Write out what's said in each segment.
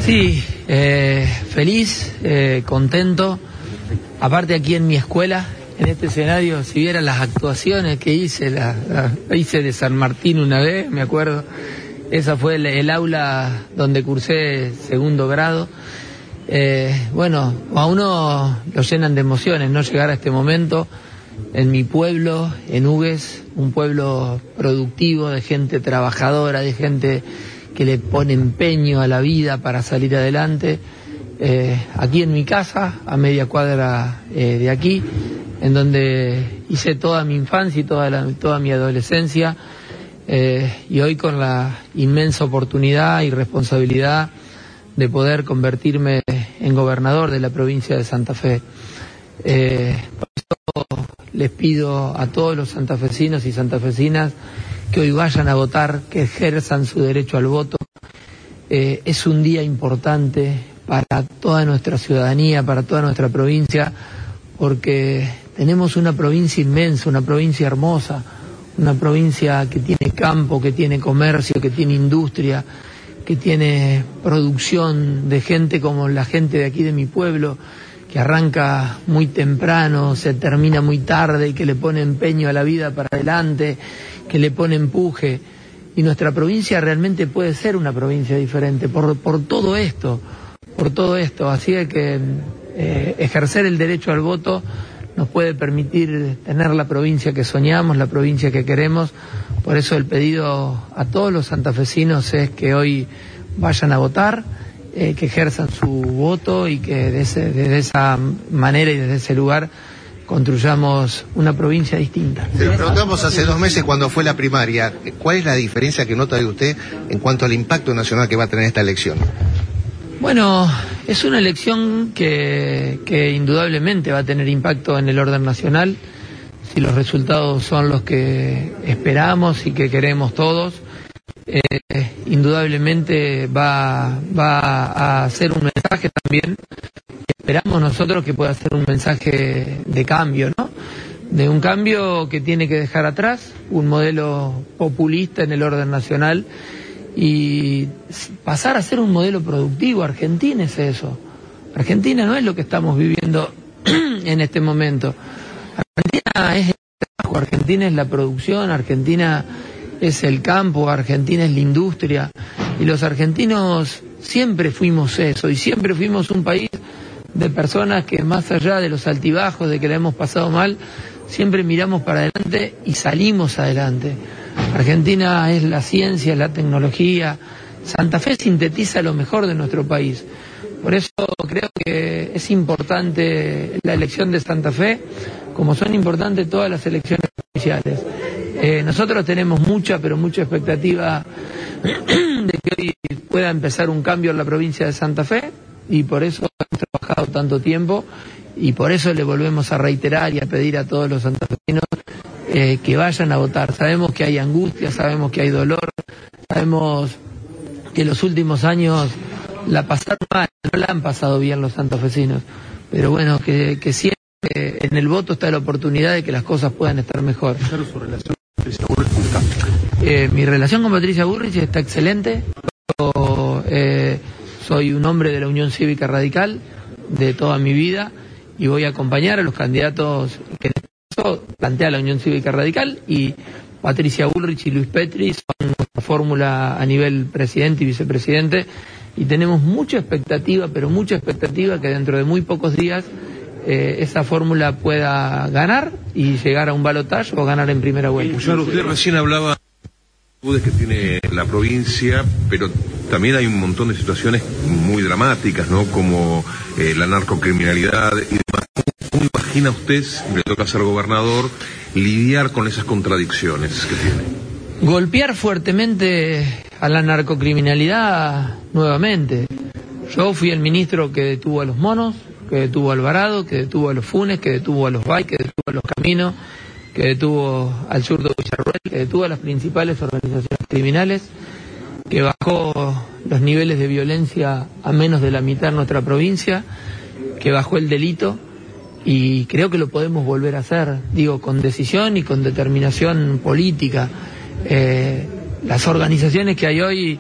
Sí, feliz, contento. Aparte aquí en mi escuela, en este escenario, si vieran las actuaciones que hice, hice de San Martín una vez, me acuerdo. Esa fue el aula donde cursé segundo grado. Bueno, a uno lo llenan de emociones, ¿no? Llegar a este momento en mi pueblo, en Hugues, un pueblo productivo, de gente trabajadora, de gente que le pone empeño a la vida para salir adelante. Aquí en mi casa, a media cuadra de aquí, en donde hice toda mi infancia y toda mi adolescencia, y hoy con la inmensa oportunidad y responsabilidad de poder convertirme en gobernador de la provincia de Santa Fe. Por eso les pido a todos los santafesinos y santafesinas que hoy vayan a votar, que ejerzan su derecho al voto. Es un día importante para toda nuestra ciudadanía, para toda nuestra provincia, porque tenemos una provincia inmensa, una provincia hermosa, una provincia que tiene campo, que tiene comercio, que tiene industria, que tiene producción de gente como la gente de aquí de mi pueblo, que arranca muy temprano, se termina muy tarde y que le pone empeño a la vida para adelante, que le pone empuje. Y nuestra provincia realmente puede ser una provincia diferente por todo esto, Así que ejercer el derecho al voto nos puede permitir tener la provincia que soñamos, la provincia que queremos. Por eso el pedido a todos los santafesinos es que hoy vayan a votar, que ejerzan su voto y que desde esa manera y desde ese lugar construyamos una provincia distinta. Se lo preguntamos hace 2 meses cuando fue la primaria. ¿Cuál es la diferencia que nota de usted en cuanto al impacto nacional que va a tener esta elección? Bueno, es una elección que indudablemente va a tener impacto en el orden nacional, si los resultados son los que esperamos y que queremos todos. Indudablemente va a ser un mensaje también. Esperamos nosotros que pueda ser un mensaje de cambio, ¿no? De un cambio que tiene que dejar atrás un modelo populista en el orden nacional y pasar a ser un modelo productivo. Argentina es eso. Argentina no es lo que estamos viviendo en este momento. Argentina es el trabajo, Argentina es la producción, Argentina es el campo, Argentina es la industria. Y los argentinos siempre fuimos eso, y siempre fuimos un país de personas que, más allá de los altibajos, de que la hemos pasado mal, siempre miramos para adelante y salimos adelante. Argentina es la ciencia, es la tecnología. Santa Fe sintetiza lo mejor de nuestro país. Por eso creo que es importante la elección de Santa Fe, como son importantes todas las elecciones provinciales. Nosotros tenemos mucha, pero mucha expectativa de que hoy pueda empezar un cambio en la provincia de Santa Fe, y por eso hemos trabajado tanto tiempo, y por eso le volvemos a reiterar y a pedir a todos los santafesinos que vayan a votar. Sabemos que hay angustia, sabemos que hay dolor, sabemos que los últimos años la pasaron mal, no la han pasado bien los santafesinos, pero bueno, que siempre en el voto está la oportunidad de que las cosas puedan estar mejor. Mi relación con Patricia Bullrich está excelente. Yo, soy un hombre de la Unión Cívica Radical de toda mi vida y voy a acompañar a los candidatos que en este caso plantea la Unión Cívica Radical, y Patricia Bullrich y Luis Petri son nuestra fórmula a nivel presidente y vicepresidente, y tenemos mucha expectativa, pero mucha expectativa que dentro de muy pocos días esa fórmula pueda ganar y llegar a un balotaje o ganar en primera vuelta. Claro, usted recién hablaba de que tiene la provincia, pero también hay un montón de situaciones muy dramáticas, ¿no? Como la narcocriminalidad y demás. ¿Cómo imagina usted, le toca ser gobernador, lidiar con esas contradicciones que tiene? Golpear fuertemente a la narcocriminalidad nuevamente. Yo fui el ministro que detuvo a los monos, que detuvo a Alvarado, que detuvo a los Funes, que detuvo a los Bay, que detuvo a los Caminos, que detuvo al Zurdo Villarruel, que detuvo a las principales organizaciones criminales, que bajó los niveles de violencia a menos de la mitad en nuestra provincia, que bajó el delito, y creo que lo podemos volver a hacer, digo, con decisión y con determinación política. Las organizaciones que hay hoy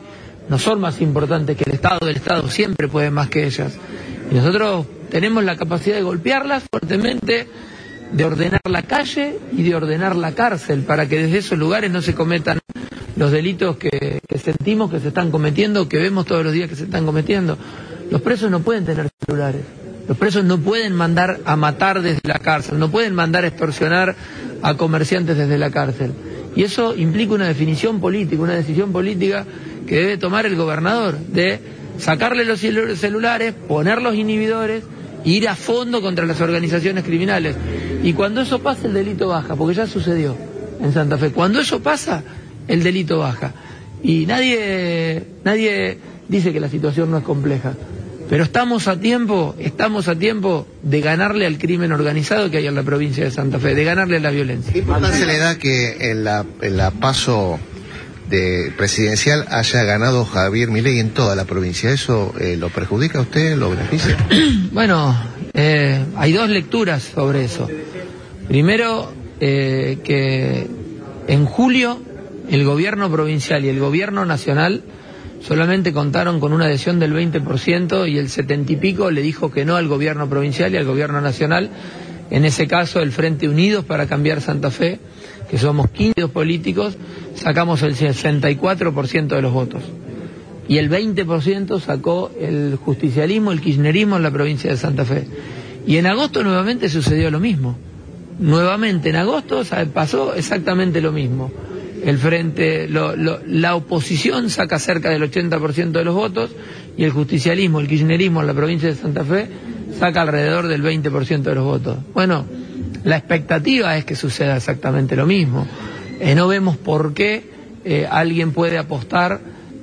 no son más importantes que el Estado siempre puede más que ellas. Y nosotros tenemos la capacidad de golpearlas fuertemente, de ordenar la calle y de ordenar la cárcel, para que desde esos lugares no se cometan los delitos que sentimos que se están cometiendo, que vemos todos los días que se están cometiendo. Los presos no pueden tener celulares, los presos no pueden mandar a matar desde la cárcel, no pueden mandar a extorsionar a comerciantes desde la cárcel. Y eso implica una definición política, una decisión política que debe tomar el gobernador, de sacarle los celulares, poner los inhibidores, ir a fondo contra las organizaciones criminales. Y cuando eso pasa, el delito baja, porque ya sucedió en Santa Fe. Cuando eso pasa, el delito baja. Y nadie dice que la situación no es compleja, pero estamos a tiempo de ganarle al crimen organizado que hay en la provincia de Santa Fe, de ganarle a la violencia. ¿Qué importancia le da que en la paso presidencial haya ganado Javier Milei en toda la provincia? ¿Eso lo perjudica a usted, lo beneficia? Bueno, hay dos lecturas sobre eso. Primero, que en julio el gobierno provincial y el gobierno nacional solamente contaron con una adhesión del 20% y el 70 y pico le dijo que no al gobierno provincial y al gobierno nacional. En ese caso, el Frente Unidos para Cambiar Santa Fe, que somos 15 políticos, sacamos el 64% de los votos. Y el 20% sacó el justicialismo, el kirchnerismo en la provincia de Santa Fe. Y en agosto nuevamente sucedió lo mismo. Nuevamente en agosto pasó exactamente lo mismo. El frente, la oposición saca cerca del 80% de los votos y el justicialismo, el kirchnerismo en la provincia de Santa Fe saca alrededor del 20% de los votos. Bueno, la expectativa es que suceda exactamente lo mismo. No vemos por qué alguien puede apostar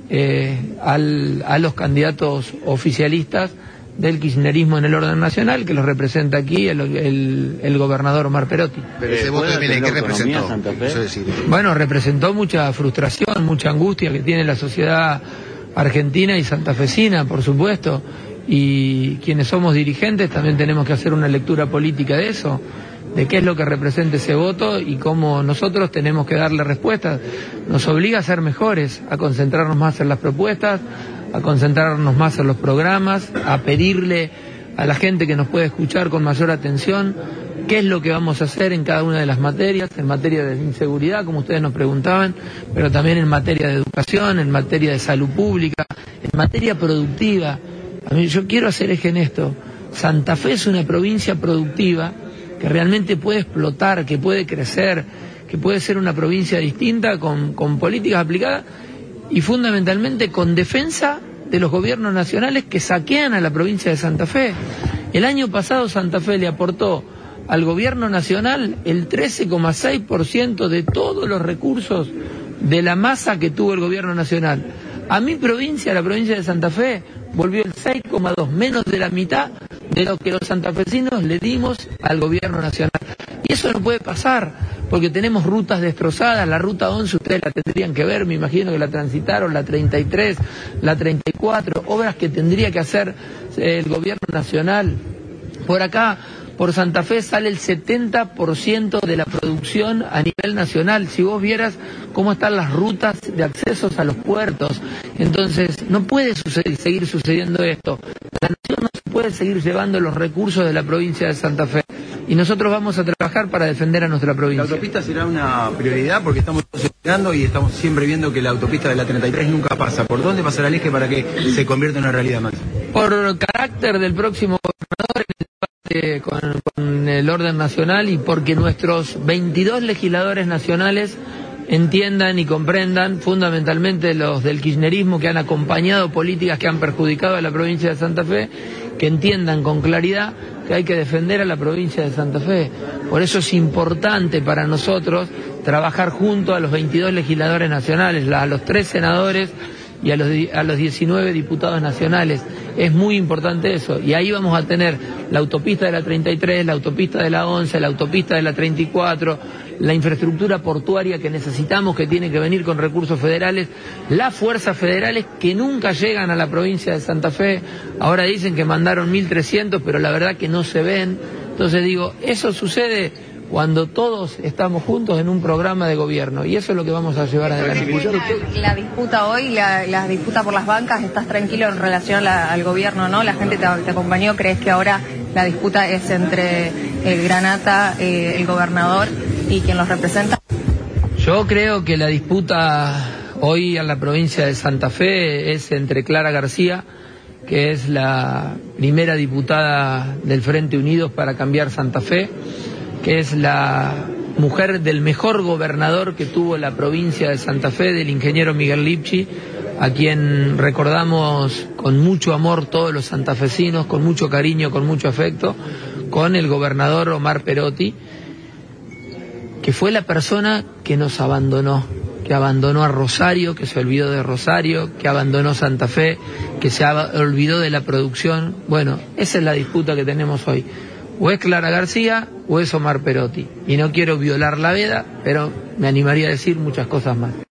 a los candidatos oficialistas del kirchnerismo en el orden nacional, que los representa aquí el gobernador Omar Perotti. Pero ese voto de Milei, ¿qué representó? Bueno, representó mucha frustración, mucha angustia que tiene la sociedad argentina y santafesina, por supuesto, y quienes somos dirigentes también tenemos que hacer una lectura política de eso, de qué es lo que representa ese voto y cómo nosotros tenemos que darle respuestas. Nos obliga a ser mejores, a concentrarnos más en las propuestas, a concentrarnos más en los programas, a pedirle a la gente que nos puede escuchar con mayor atención qué es lo que vamos a hacer en cada una de las materias, en materia de inseguridad, como ustedes nos preguntaban, pero también en materia de educación, en materia de salud pública, en materia productiva. A mí, yo quiero hacer eje en esto. Santa Fe es una provincia productiva que realmente puede explotar, que puede crecer, que puede ser una provincia distinta con políticas aplicadas y fundamentalmente con defensa de los gobiernos nacionales que saquean a la provincia de Santa Fe. El año pasado Santa Fe le aportó al gobierno nacional el 13,6% de todos los recursos de la masa que tuvo el gobierno nacional. A mi provincia, la provincia de Santa Fe, volvió el 6,2%, menos de la mitad de lo que los santafesinos le dimos al gobierno nacional. Y eso no puede pasar, porque tenemos rutas destrozadas. La ruta 11 ustedes la tendrían que ver, me imagino que la transitaron, la 33, la 34, obras que tendría que hacer el gobierno nacional. Por acá, por Santa Fe sale el 70% de la producción a nivel nacional. Si vos vieras cómo están las rutas de accesos a los puertos, entonces no puede seguir sucediendo esto. La nación no se puede seguir llevando los recursos de la provincia de Santa Fe. Y nosotros vamos a trabajar para defender a nuestra provincia. ¿La autopista será una prioridad? Porque estamos esperando y estamos siempre viendo que la autopista de la 33 nunca pasa. ¿Por dónde pasará el eje para que se convierta en una realidad más? Por carácter del próximo gobernador, con el orden nacional y porque nuestros 22 legisladores nacionales entiendan y comprendan, fundamentalmente los del kirchnerismo que han acompañado políticas que han perjudicado a la provincia de Santa Fe, que entiendan con claridad que hay que defender a la provincia de Santa Fe. Por eso es importante para nosotros trabajar junto a los 22 legisladores nacionales, a los 3 senadores y a los 19 diputados nacionales. Es muy importante eso, y ahí vamos a tener la autopista de la 33, la autopista de la 11, la autopista de la 34, la infraestructura portuaria que necesitamos, que tiene que venir con recursos federales, las fuerzas federales que nunca llegan a la provincia de Santa Fe. Ahora dicen que mandaron 1.300, pero la verdad que no se ven. Entonces digo, eso sucede cuando todos estamos juntos en un programa de gobierno, y eso es lo que vamos a llevar adelante. La disputa hoy, la disputa por las bancas, ¿estás tranquilo en relación al gobierno, no? La gente te acompañó, ¿crees que ahora la disputa es entre el Granata, el gobernador y quien los representa? Yo creo que la disputa hoy en la provincia de Santa Fe es entre Clara García, que es la primera diputada del Frente Unidos para Cambiar Santa Fe, que es la mujer del mejor gobernador que tuvo la provincia de Santa Fe, del ingeniero Miguel Lipchi, a quien recordamos con mucho amor todos los santafesinos, con mucho cariño, con mucho afecto, con el gobernador Omar Perotti, que fue la persona que nos abandonó, que abandonó a Rosario, que se olvidó de Rosario, que abandonó Santa Fe, que se olvidó de la producción. Bueno, esa es la disputa que tenemos hoy. O es Clara García o es Omar Perotti. Y no quiero violar la veda, pero me animaría a decir muchas cosas más.